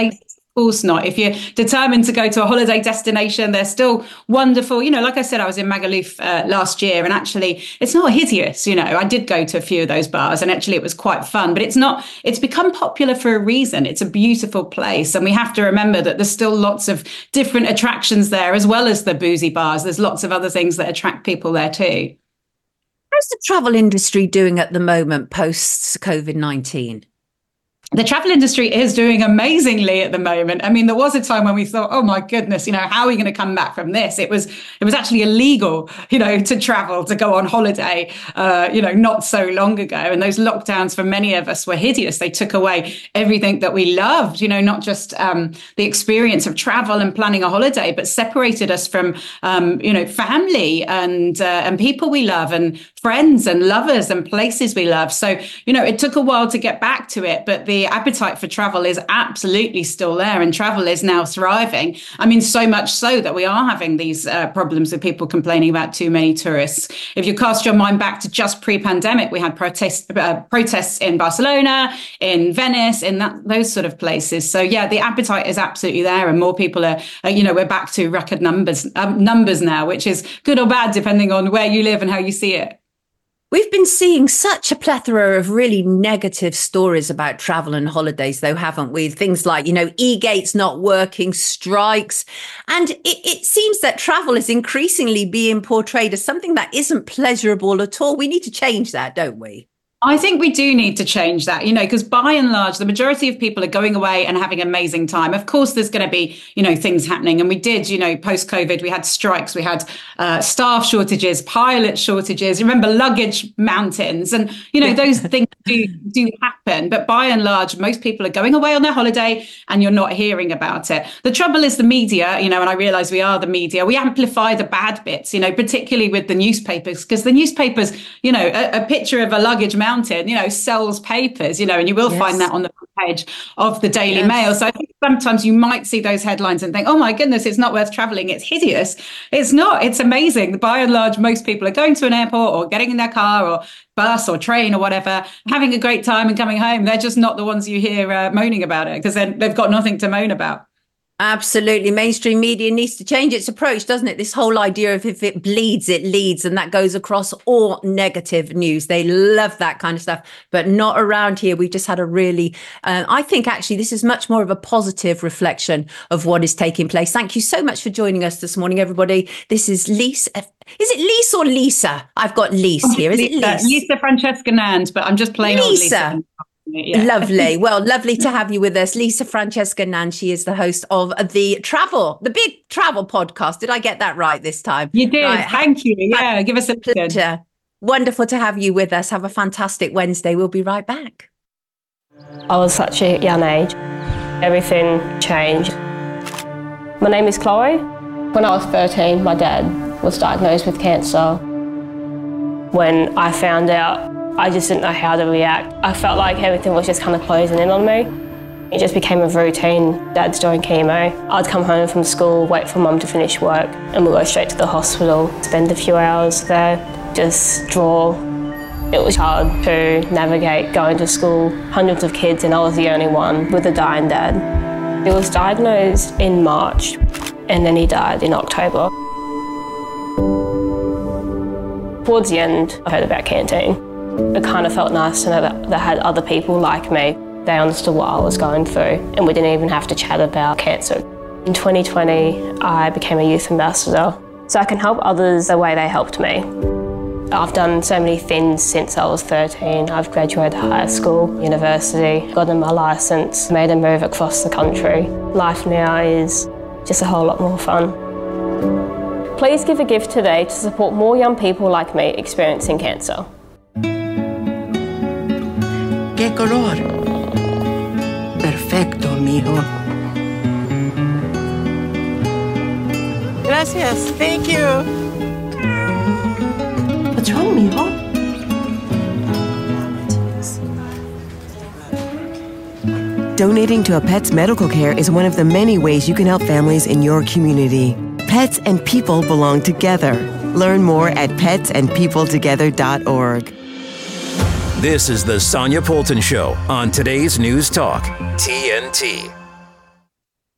Of course not. If you're determined to go to a holiday destination, they're still wonderful. You know, like I said, I was in Magaluf uh, last year, and actually it's not hideous. You know, I did go to a few of those bars, and actually it was quite fun, but it's not, it's become popular for a reason. It's a beautiful place. And we have to remember that there's still lots of different attractions there, as well as the boozy bars. There's lots of other things that attract people there too. How's the travel industry doing at the moment post COVID nineteen? The travel industry is doing amazingly at the moment. I mean, there was a time when we thought, oh my goodness, you know, how are we going to come back from this? It was it was actually illegal, you know, to travel, to go on holiday, uh, you know, not so long ago. And those lockdowns for many of us were hideous. They took away everything that we loved, you know, not just um, the experience of travel and planning a holiday, but separated us from, um, you know, family and uh, and people we love and friends and lovers and places we love. So, you know, it took a while to get back to it, but the appetite for travel is absolutely still there, and travel is now thriving. I mean, so much so that we are having these uh, problems with people complaining about too many tourists. If you cast your mind back to just pre-pandemic, we had protest, uh, protests in Barcelona, in Venice, in that, those sort of places. So yeah, the appetite is absolutely there, and more people are, uh, you know, we're back to record numbers, um, numbers now, which is good or bad, depending on where you live and how you see it. We've been seeing such a plethora of really negative stories about travel and holidays, though, haven't we? Things like, you know, e-gates not working, strikes. And it, it seems that travel is increasingly being portrayed as something that isn't pleasurable at all. We need to change that, don't we? I think we do need to change that, you know, because by and large, the majority of people are going away and having an amazing time. Of course, there's going to be, you know, things happening. And we did, you know, post-COVID, we had strikes, we had uh, staff shortages, pilot shortages, remember luggage mountains. And, you know, those things do, do happen. But by and large, most people are going away on their holiday and you're not hearing about it. The trouble is the media, you know, and I realize we are the media. We amplify the bad bits, you know, particularly with the newspapers, because the newspapers, you know, a, a picture of a luggage mountain Mountain, you know, sells papers, you know, and you will yes. find that on the page of the Daily yes. Mail. So I think sometimes you might see those headlines and think, oh my goodness, it's not worth traveling. It's hideous. It's not. It's amazing. By and large, most people are going to an airport or getting in their car or bus or train or whatever, having a great time and coming home. They're just not the ones you hear uh, moaning about it, because they've got nothing to moan about. Absolutely. Mainstream media needs to change its approach, doesn't it? This whole idea of if it bleeds, it leads, and that goes across all negative news. They love that kind of stuff, but not around here. We've just had a really, uh, I think actually this is much more of a positive reflection of what is taking place. Thank you so much for joining us this morning, everybody. This is Lisa. Is it Lisa or Lisa? I've got Lisa here. Is Lisa, it Lisa? Lisa Francesca Nand, but I'm just playing Lisa. Lisa. Yeah. Lovely. Well, lovely to have you with us. Lisa Francesca Nand. She is the host of the travel, the big travel podcast. Did I get that right this time? You did. Right. Thank you. Yeah, give us a pleasure. Wonderful to have you with us. Have a fantastic Wednesday. We'll be right back. I was such a young age. Everything changed. My name is Chloe. When I was thirteen, my dad was diagnosed with cancer. When I found out, I just didn't know how to react. I felt like everything was just kind of closing in on me. It just became a routine. Dad's doing chemo. I'd come home from school, wait for mum to finish work, and we'd go straight to the hospital, spend a few hours there, just draw. It was hard to navigate going to school, hundreds of kids, and I was the only one with a dying dad. He was diagnosed in March, and then he died in October. Towards the end, I heard about Canteen. It kind of felt nice to know that they had other people like me. They understood what I was going through, and we didn't even have to chat about cancer. In twenty twenty, I became a youth ambassador, so I can help others the way they helped me. I've done so many things since I was thirteen. I've graduated high school, university, gotten my licence, made a move across the country. Life now is just a whole lot more fun. Please give a gift today to support more young people like me experiencing cancer. ¿Qué color? Perfecto, mijo. Gracias. Thank you. What's wrong, mijo? Donating to a pet's medical care is one of the many ways you can help families in your community. Pets and people belong together. Learn more at pets and people together dot org. This is the Sonia Poulton Show on today's News Talk, T N T.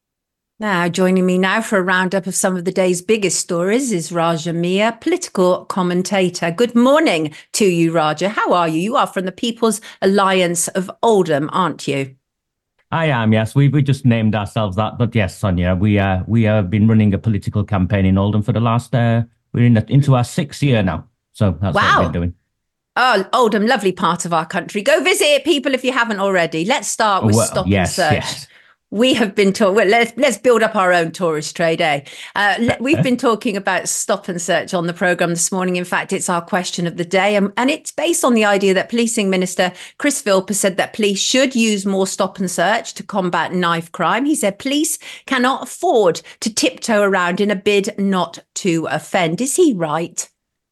Now, joining me now for a roundup of some of the day's biggest stories is Raja Miah, political commentator. Good morning to you, Raja. How are you? You are from the People's Alliance of Oldham, aren't you? I am, yes. We we just named ourselves that, but yes, Sonia, we uh, we have been running a political campaign in Oldham for the last. Uh, we're in the, into our sixth year now, so that's wow. what we're doing. Oh, Oldham, lovely part of our country. Go visit it, people, if you haven't already. Let's start with well, Stop yes, and Search. Yes. We have been talking, well, let's, let's build up our own tourist trade, eh? Uh, we've been talking about Stop and Search on the programme this morning. In fact, it's our question of the day. And, and it's based on the idea that Policing Minister Chris Philp said that police should use more stop and search to combat knife crime. He said police cannot afford to tiptoe around in a bid not to offend. Is he right?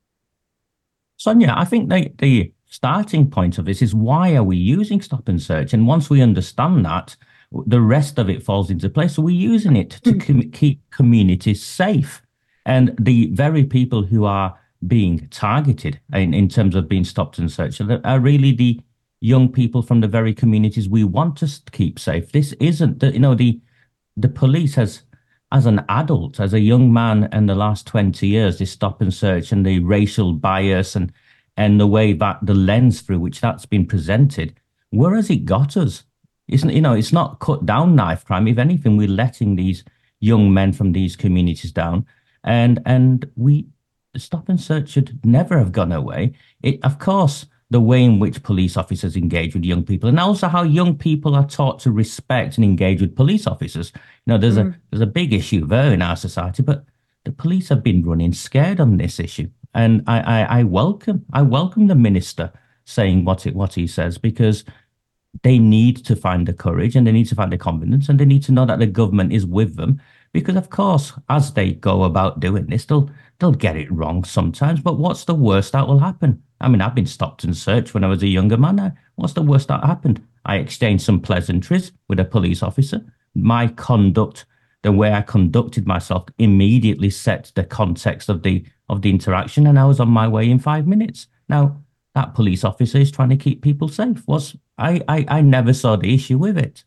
Sonia, I think the, the starting point of this is, why are we using stop and search? And once we understand that, the rest of it falls into place. So we're using it to mm. com- keep communities safe. And the very people who are being targeted in, in terms of being stopped and searched are, are really the young people from the very communities we want to keep safe. This isn't, the, you know, the the police has, as an adult, as a young man in the last twenty years, this stop and search and the racial bias and, and the way that the lens through which that's been presented, where has it got us? Isn't, you know, it's not cut down knife crime. If anything, we're letting these young men from these communities down. And and we stop and search should never have gone away. It, of course, the way in which police officers engage with young people, and also how young people are taught to respect and engage with police officers. You know, there's mm. a there's a big issue there in our society, but the police have been running scared on this issue. And I I, I welcome I welcome the minister saying what it what he says, because they need to find the courage and they need to find the confidence and they need to know that the government is with them, because, of course, as they go about doing this, they'll they'll get it wrong sometimes. But what's the worst that will happen? I mean, I've been stopped and searched when I was a younger man. What's the worst that happened? I exchanged some pleasantries with a police officer. My conduct, the way I conducted myself, immediately set the context of the of the interaction, and I was on my way in five minutes. Now, that police officer is trying to keep people safe. Was I, I, I never saw the issue with it.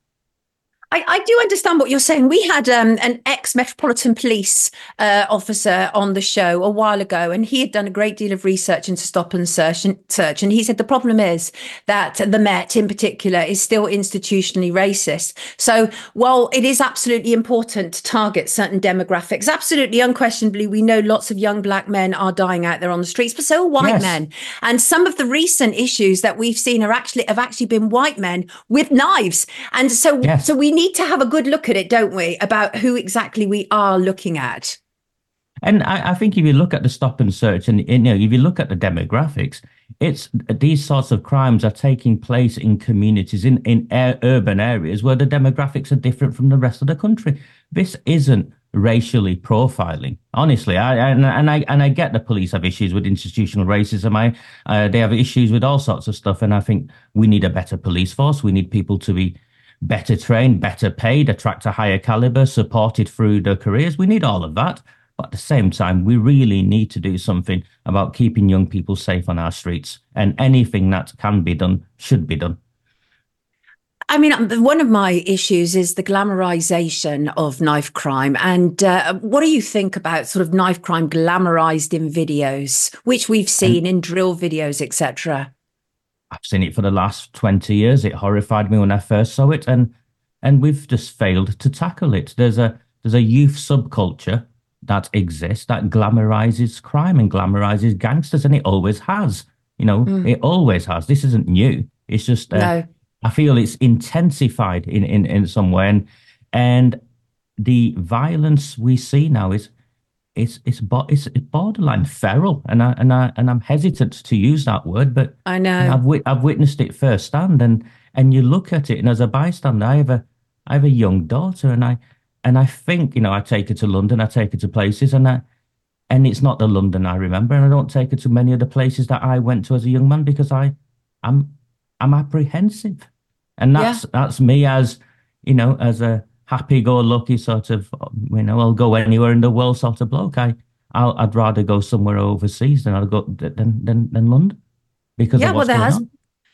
I, I do understand what you're saying. We had um, an ex-Metropolitan Police uh, officer on the show a while ago, and he had done a great deal of research into stop and search, and, search, and he said the problem is that the Met in particular is still institutionally racist. So while it is absolutely important to target certain demographics, absolutely unquestionably, we know lots of young black men are dying out there on the streets, but so are white yes. men. And some of the recent issues that we've seen are actually have actually been white men with knives. And so, yes. so we need need to have a good look at it, don't we, about who exactly we are looking at. And I, I think if you look at the stop and search, and you know, if you look at the demographics, it's these sorts of crimes are taking place in communities, in in air, urban areas where the demographics are different from the rest of the country. This isn't racially profiling, honestly. I and, and I and I get the police have issues with institutional racism. I uh, they have issues with all sorts of stuff, and I think we need a better police force. We need people to be better trained, better paid, attract a higher caliber, supported through their careers. We need all of that. But at the same time, we really need to do something about keeping young people safe on our streets. And anything that can be done should be done. I mean, one of my issues is the glamorization of knife crime. And uh, what do you think about sort of knife crime glamorized in videos, which we've seen in drill videos, et cetera? I've seen it for the last twenty years. It horrified me when I first saw it, and and we've just failed to tackle it. There's a there's a youth subculture that exists that glamorizes crime and glamorizes gangsters, and it always has. You know, mm. it always has. This isn't new. It's just uh, no. I feel it's intensified in, in, in some way, and and the violence we see now is it's it's it's borderline feral, and I and I and I'm hesitant to use that word, but I know I've wit- I've witnessed it firsthand, and and you look at it, and as a bystander, I have a I have a young daughter, and I and I think, you know, I take her to London, I take her to places, and I and it's not the London I remember, and I don't take her to many of the places that I went to as a young man because I I'm I'm apprehensive, and that's yeah. that's me as, you know, as a happy-go-lucky sort of, you know, I'll go anywhere in the world sort of bloke. I, I'll, I'd rather go somewhere overseas than I'll go than than, than London because yeah, of what's well, there going has on.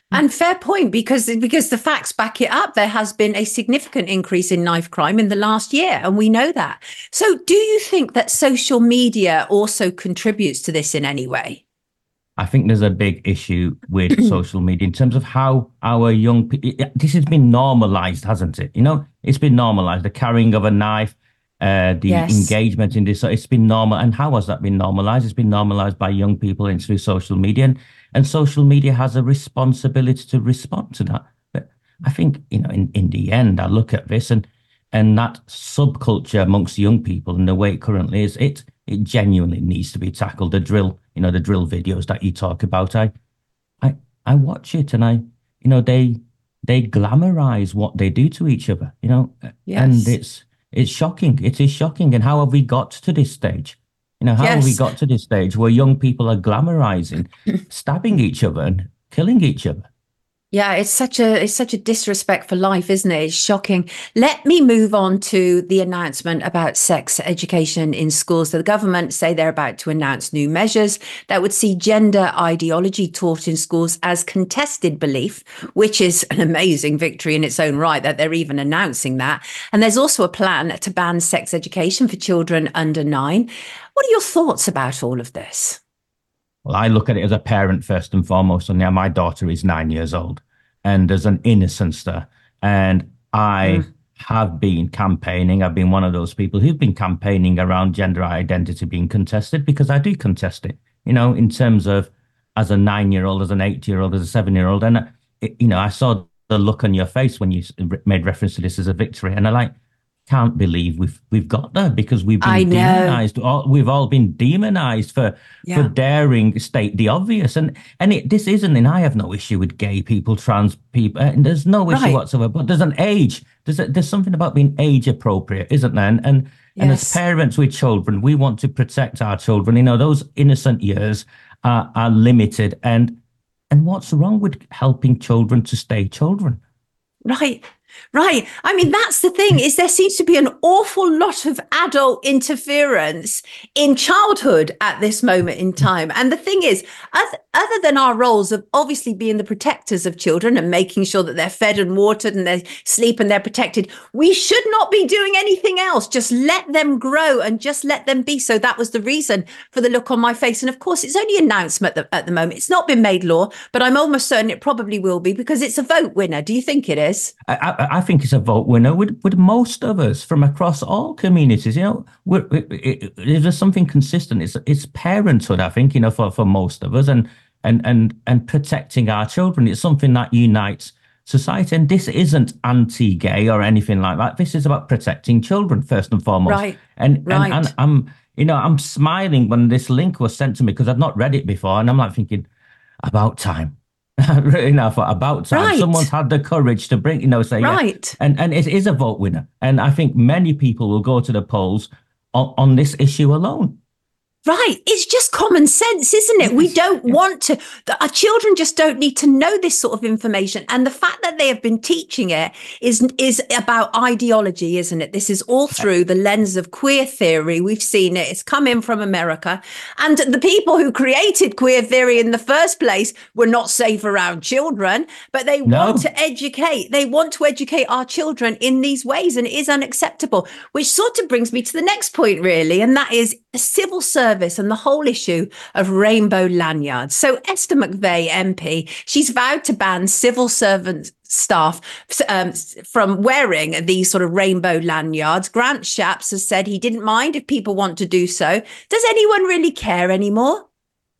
And fair point, because because the facts back it up. There has been a significant increase in knife crime in the last year, and we know that. So do you think that social media also contributes to this in any way? I think there's a big issue with social media in terms of how our young people, this has been normalized, hasn't it? You know, it's been normalized, the carrying of a knife, uh, the yes. engagement in this. So it's been normal. And how has that been normalized? It's been normalized by young people and through social media. And, and social media has a responsibility to respond to that. But I think, you know, in, in the end, I look at this and and that subculture amongst young people and the way it currently is, it it genuinely needs to be tackled. The drill, you know, the drill videos that you talk about, I I I watch it and I, you know, they they glamorize what they do to each other, you know, yes. and it's it's shocking. It is shocking. And how have we got to this stage? You know, how yes. have we got to this stage where young people are glamorizing, stabbing each other and killing each other? Yeah, it's such a it's such a disrespect for life, isn't it? It's shocking. Let me move on to the announcement about sex education in schools. The government say they're about to announce new measures that would see gender ideology taught in schools as contested belief, which is an amazing victory in its own right that they're even announcing that. And there's also a plan to ban sex education for children under nine. What are your thoughts about all of this? Well, I look at it as a parent first and foremost. And now my daughter is nine years old and there's an innocence there. And I mm. have been campaigning. I've been one of those people who've been campaigning around gender identity being contested because I do contest it, you know, in terms of as a nine-year-old, as an eight-year-old, as a seven-year-old. And, it, you know, I saw the look on your face when you made reference to this as a victory. And I like, can't believe we've we've got there because we've been demonized. All, we've all been demonized for yeah. for daring state the obvious. And and it, this isn't, and I have no issue with gay people, trans people, and there's no issue right. whatsoever. But there's an age. There's a, there's something about being age appropriate, isn't there? And and, yes. and as parents with children, we want to protect our children. You know, those innocent years are are limited. And and what's wrong with helping children to stay children? Right. Right. I mean, that's the thing, is there seems to be an awful lot of adult interference in childhood at this moment in time. And the thing is, other, other than our roles of obviously being the protectors of children and making sure that they're fed and watered and they sleep and they're protected, we should not be doing anything else. Just let them grow and just let them be. So that was the reason for the look on my face. And of course, it's only an announcement at the, at the moment. It's not been made law, but I'm almost certain it probably will be because it's a vote winner. Do you think it is? I, I, I think it's a vote winner with, with most of us from across all communities. You know, we're, it, it, it, there's something consistent. It's it's parenthood, I think, you know, for, for most of us, and and and and protecting our children. It's something that unites society. And this isn't anti-gay or anything like that. This is about protecting children first and foremost. Right. And right. and, and I'm, you know, I'm smiling when this link was sent to me because I've not read it before, and I'm like thinking, about time. you know, for about time. Right. Someone's had the courage to bring, you know, say, right. Yeah. And, and it is a vote winner. And I think many people will go to the polls on, on this issue alone. Right. It's just common sense, isn't it? We don't want to, the, our children just don't need to know this sort of information. And the fact that they have been teaching it is, is about ideology, isn't it? This is all through the lens of queer theory. We've seen it. It's come in from America. And the people who created queer theory in the first place were not safe around children, but they no. want to educate. They want to educate our children in these ways. And it is unacceptable, which sort of brings me to the next point, really. And that is civil service and the whole issue of rainbow lanyards. So Esther McVey, M P, she's vowed to ban civil servant staff um, from wearing these sort of rainbow lanyards. Grant Shapps has said he didn't mind if people want to do so. Does anyone really care anymore?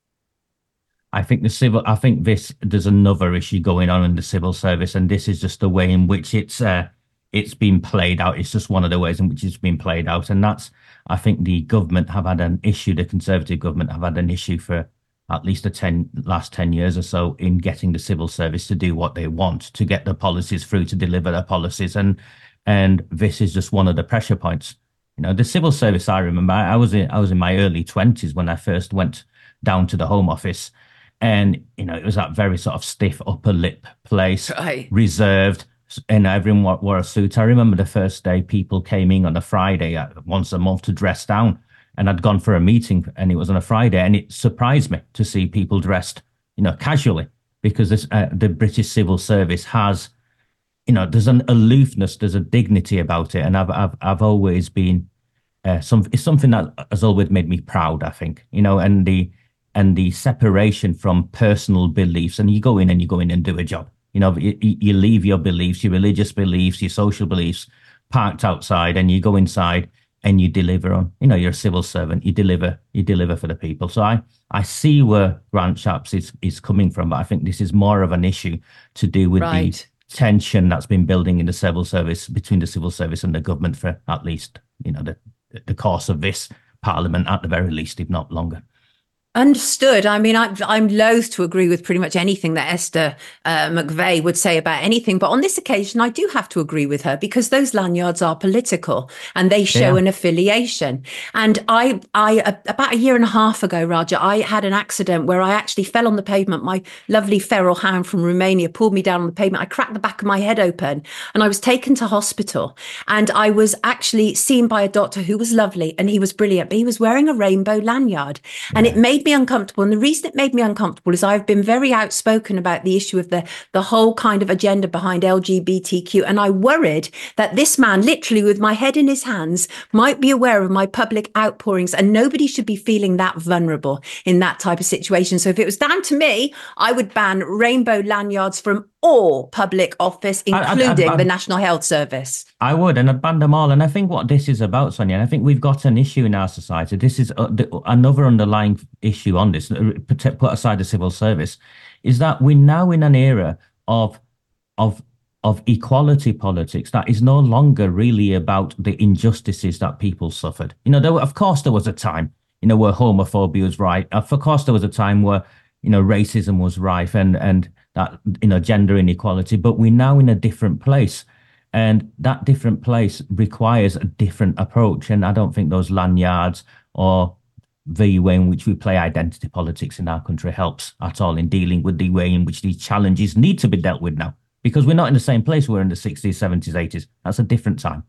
I think the civil, I think this, there's another issue going on in the civil service, and this is just the way in which it's, uh, it's been played out. It's just one of the ways in which it's been played out. And that's, I think the government have had an issue, the Conservative government have had an issue for at least the ten, last ten years or so in getting the civil service to do what they want, to get the policies through, to deliver their policies. And and this is just one of the pressure points. You know, the civil service, I remember, I was in, I was in my early twenties when I first went down to the Home Office. And, you know, it was that very sort of stiff upper lip place, right. reserved. And everyone wore, wore a suit. I remember the first day people came in on a Friday uh, once a month to dress down, and I'd gone for a meeting and it was on a Friday, and it surprised me to see people dressed, you know, casually. because this, uh, the British civil service has, you know, there's an aloofness, there's a dignity about it, and I've I've I've always been uh, some. It's something that has always made me proud, I think, you know, and the and the separation from personal beliefs, and you go in and you go in and do a job. You know, you, you leave your beliefs, your religious beliefs, your social beliefs parked outside, and you go inside and you deliver on, you know, you're a civil servant, you deliver, you deliver for the people. So I, I see where Grant Shapps is, is coming from, but I think this is more of an issue to do with right. the tension that's been building in the civil service, between the civil service and the government for at least, you know, the, the course of this parliament, at the very least, if not longer. Understood. I mean, I, I'm loath to agree with pretty much anything that Esther uh, McVey would say about anything. But on this occasion, I do have to agree with her because those lanyards are political and they show yeah. an affiliation. And I, I, uh, about a year and a half ago, Raja, I had an accident where I actually fell on the pavement. My lovely feral hound from Romania pulled me down on the pavement. I cracked the back of my head open and I was taken to hospital. And I was actually seen by a doctor who was lovely and he was brilliant, but he was wearing a rainbow lanyard. And it made me uncomfortable. And the reason it made me uncomfortable is I've been very outspoken about the issue of the, the whole kind of agenda behind L G B T Q. And I worried that this man, literally with my head in his hands, might be aware of my public outpourings, and nobody should be feeling that vulnerable in that type of situation. So if it was down to me, I would ban rainbow lanyards from all public office, including I, I, I, the National Health Service. I would, and I'd ban them all. And I think what this is about, Sonia, and I think we've got an issue in our society. This is a, the, another underlying issue on this, put aside the civil service, is that we're now in an era of of of equality politics that is no longer really about the injustices that people suffered. You know, there were, of course, there was a time, you know, where homophobia was right. Of course, there was a time where, you know, racism was rife and and that, you know, gender inequality, but we're now in a different place. And that different place requires a different approach. And I don't think those lanyards or the way in which we play identity politics in our country helps at all in dealing with the way in which these challenges need to be dealt with now. Because we're not in the same place we were in the sixties, seventies, eighties. That's a different time.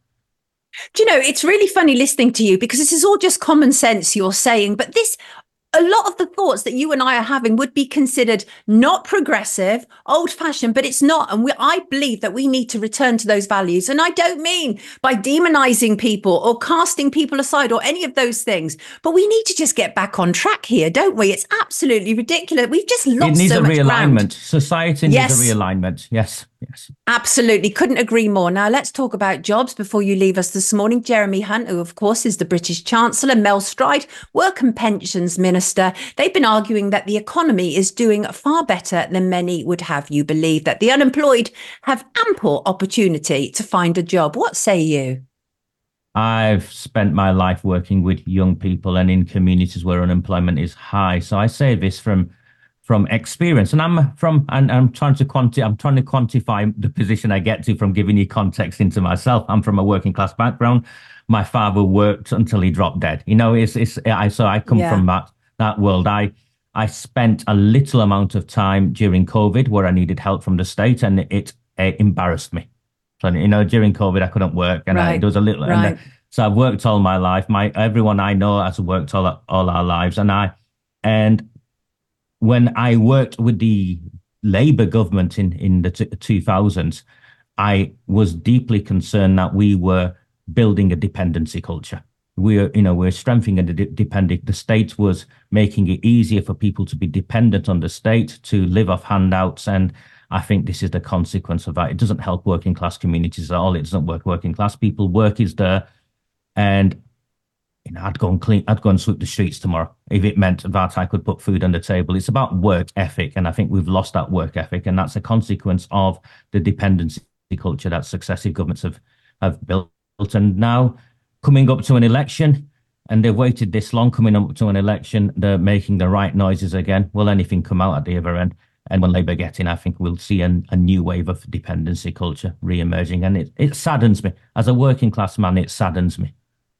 Do you know, it's really funny listening to you because this is all just common sense you're saying, but this... a lot of the thoughts that you and I are having would be considered not progressive, old-fashioned, but it's not. And we, I believe that we need to return to those values. And I don't mean by demonizing people or casting people aside or any of those things, but we need to just get back on track here, don't we? It's absolutely ridiculous. We've just lost so much ground. It needs a realignment. Society needs yes. a realignment. Yes. Yes. Absolutely. Couldn't agree more. Now, let's talk about jobs before you leave us this morning. Jeremy Hunt, who, of course, is the British Chancellor, Mel Stride, Work and Pensions Minister. They've been arguing that the economy is doing far better than many would have you believe, that the unemployed have ample opportunity to find a job. What say you? I've spent my life working with young people and in communities where unemployment is high. So I say this from from experience, and I'm from, and I'm trying to quanti, I'm trying to quantify the position I get to from giving you context into myself. I'm from a working class background. My father worked until he dropped dead. You know, it's it's. I so I come yeah. from that that world. I I spent a little amount of time during COVID where I needed help from the state, and it, it, it embarrassed me. So you know, during COVID I couldn't work, and right. I, there was a little. Right. And, uh, so I've worked all my life. My everyone I know has worked all all our lives, and I and. When I worked with the Labour government in, in the two thousands, I was deeply concerned that we were building a dependency culture. We were, you know, we're strengthening the dependent. The state was making it easier for people to be dependent on the state, to live off handouts. And I think this is the consequence of that. It doesn't help working class communities at all. It doesn't work working class people. Work is there. And you know, I'd go and clean, I'd go and sweep the streets tomorrow if it meant that I could put food on the table. It's about work ethic. And I think we've lost that work ethic. And that's a consequence of the dependency culture that successive governments have, have built. And now coming up to an election, and they've waited this long coming up to an election, they're making the right noises again. Will anything come out at the other end? And when Labour get in, I think we'll see an, a new wave of dependency culture re-emerging. And it, it saddens me. As a working class man, it saddens me.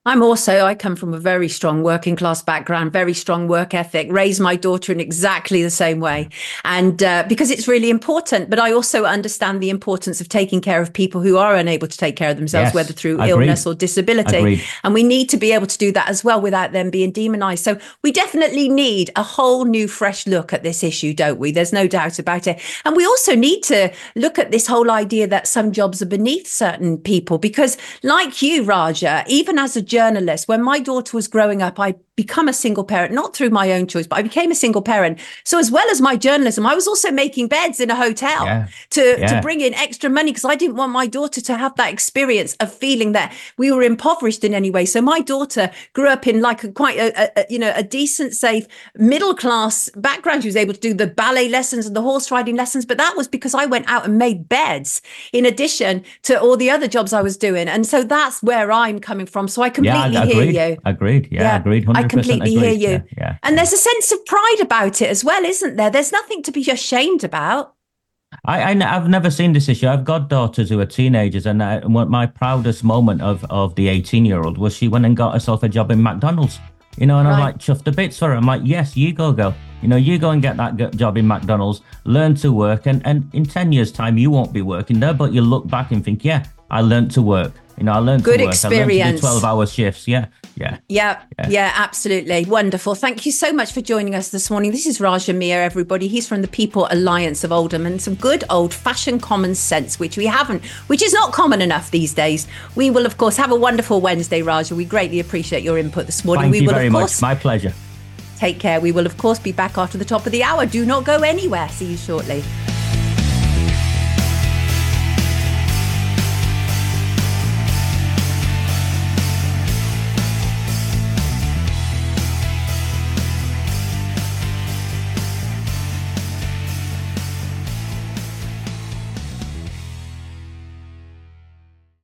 I'm also, I come from a very strong working class background, very strong work ethic, raised my daughter in exactly the same way. And uh, because it's really important, but I also understand the importance of taking care of people who are unable to take care of themselves, Yes, whether through agreed. illness or disability. Agreed. And we need to be able to do that as well without them being demonized. So we definitely need a whole new, fresh look at this issue, don't we? There's no doubt about it. And we also need to look at this whole idea that some jobs are beneath certain people, because like you, Raja, even as a journalist, when my daughter was growing up, I become a single parent, not through my own choice, but I became a single parent. So as well as my journalism, I was also making beds in a hotel Yeah. to, Yeah. to bring in extra money, because I didn't want my daughter to have that experience of feeling that we were impoverished in any way. So my daughter grew up in like a quite a, a, a you know, a decent, safe, middle class background. She was able to do the ballet lessons and the horse riding lessons, but that was because I went out and made beds in addition to all the other jobs I was doing. And so that's where I'm coming from. So I completely yeah, hear agreed. you. Agreed. Yeah, Yeah, agreed. I one hundred percent completely hear agreed. you. Yeah, yeah. And there's a sense of pride about it as well, isn't there? There's nothing to be ashamed about. I, I, have never seen this issue. I've got daughters who are teenagers, and I, what my proudest moment of, of the eighteen-year-old was she went and got herself a job in McDonald's. You know, and I'm Right. like chuffed to bits for her. I'm like, yes, you go, girl. You know, you go and get that g- job in McDonald's, learn to work, and, and in ten years' time, you won't be working there, but you look back and think, yeah, I learned to work. You know, I learned Good to work. I learned to experience. do twelve-hour shifts. Yeah, yeah. Yeah, Yeah. yeah, absolutely. Wonderful. Thank you so much for joining us this morning. This is Raja Mir, everybody. He's from the People Alliance of Oldham, and some good old-fashioned common sense, which we haven't, which is not common enough these days. We will, of course, have a wonderful Wednesday, Raja. We greatly appreciate your input this morning. Thank we you will, very of much. course, My pleasure. take care. We will, of course, be back after the top of the hour. Do not go anywhere. See you shortly.